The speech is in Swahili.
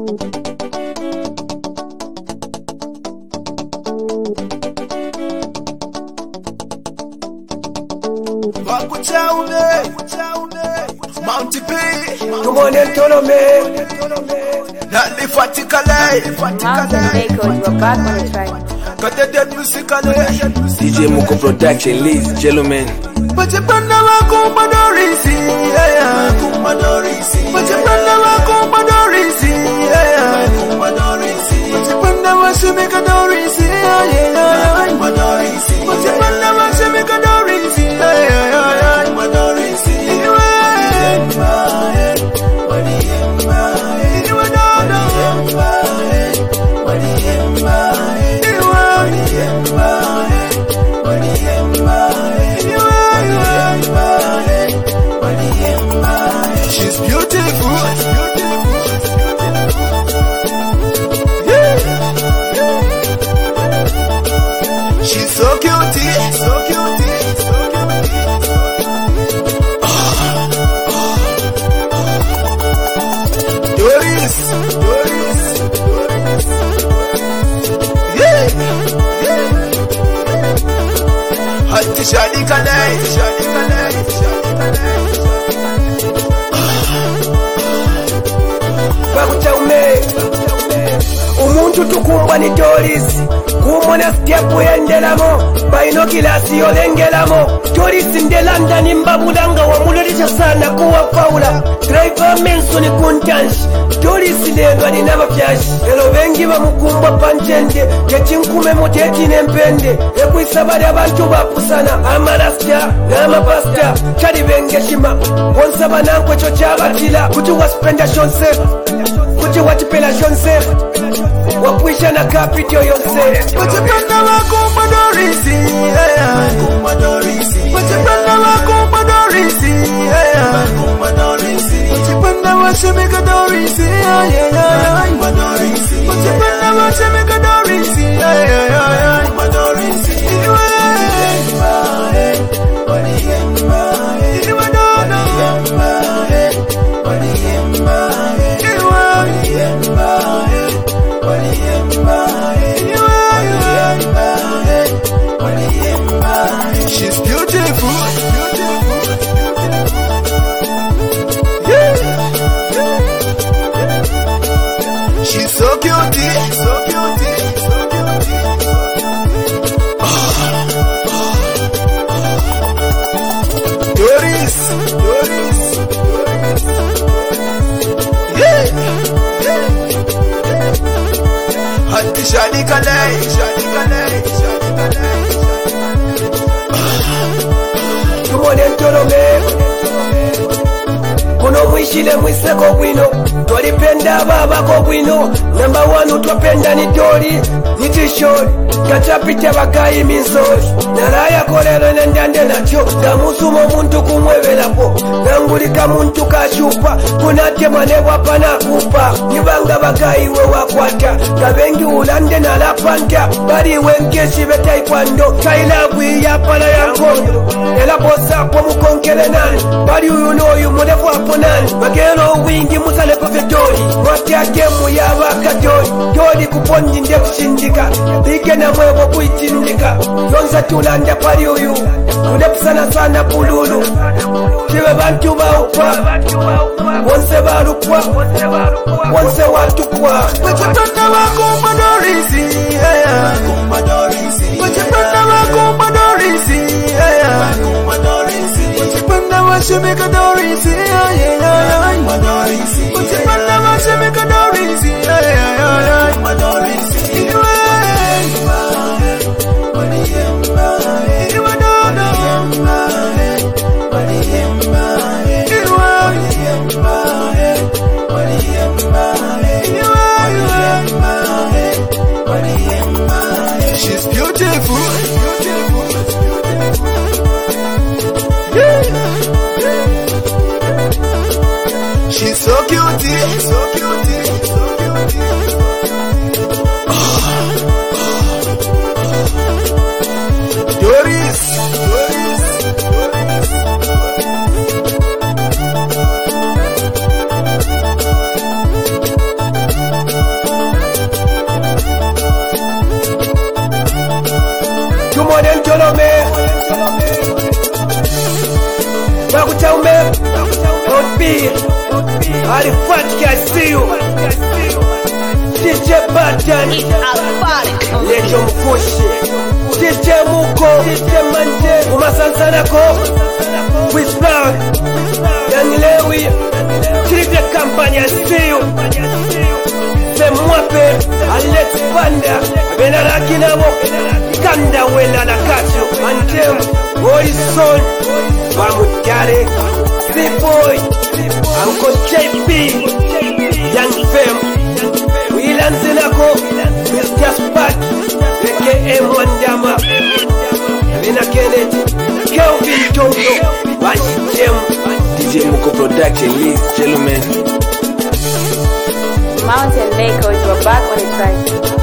Mounty P. Come on and tell me. Not the faticale. Mountain Makers, we're back on the track. Got the dead musicale. DJ Muko Production, ladies and gentlemen. But you panda wa kumpadorisi, yeah, kumpadorisi. But you panda wa kumpadorisi, yeah, kumpadorisi. But you panda wa shimikadorisi, yeah, kumpadorisi. But you panda wa shimikadorisi, yeah, kumpadorisi. She's beautiful. Yeah. She's so cutie, so cutie, so cutie. Doris. Yeah. Hati shadi kalai. Umuntu tukumbwa ni Doris kumona step yendelamo baino kilasi yolengelamo Doris ndelanda nimbabulanga wamulolesha sana kuwa faula driver Manson kuntanshi Doris lendo ni namafyashi elo bengi bamukumbwa panchende kechinkume muteti nempende ekwisabali abantu bapusana amarasta n'amapasta kali bengeshima wonsaba nankwe cho chabatila kuti waspenda shonse kuti watipela shonse wakwisha na kapitio yonse Wachipenda wakumba Dorisi, yeah, kumba Dorisi. Wachipenda wakumba Dorisi, yeah, kumba Dorisi. Wachipenda washimika Dorisi, yeah, kumba Dorisi. Wachipenda washimika Dorisi, yeah, kumba Dorisi. She's beautiful. Yeah. She's so cutie, so cutie, so cutie. Doris. Yeah. Hati shadi kalai. tumone ntolome kuno mwishile mwiseko bwino twalipenda babako bwino namba 1 twapenda ni Dori nitishori katapita bakayi minsori nalaya kolero nendande nakyo namusuma omuntu kumwebelapo nangulika muntu kashupa kunatye mwanebwapa nakupa nibanga bakayi we wakwata kabengi ulande nalapanta baliwe nkesi betayikwando kailabwi yapala yankondo ela bosapo mukonkele nani bali uyu n'oyu mulekwapo nani bagero wingi musalepo vye Dori mwatyagemu yabaka Dori kuponyi nde kusindika ike na mwebo kuitindika yonza tulanda pali uyu kulepusana sana bululu tiwe bantu baukwa wonse balukwa wonse watukwa Wachipenda wakumba Dorisi, yeah, kumba Dorisi. Wachipenda wakumba Dorisi, yeah, kumba Dorisi. Wachipenda washimika Dorisi, yeah, kumba Dorisi. Wachipenda washimika Dorisi, yeah, kumba Dorisi. She's beautiful. Yeah. She's so cutie. B, Arifat, I see you. DJ Batan, Lejo Mkushi, DJ Muko, DJ Manje, Umasansanako, Whisper, Young Lewi, DJ Company, I see you. Semwape, Alex Banda, Benaraki Namo, Kanda Wela Nakacho, Mantem, Morrison, Bamutare, Z-Boy, Uncle JP, Young Femme, Wilan Zinako, Mr. Spat, aka Mwandama, Vina Kenneth, Kelvin Tondo, Washington, DJ Muko Production, ladies and gentlemen. Mountain Lakers were back on the track.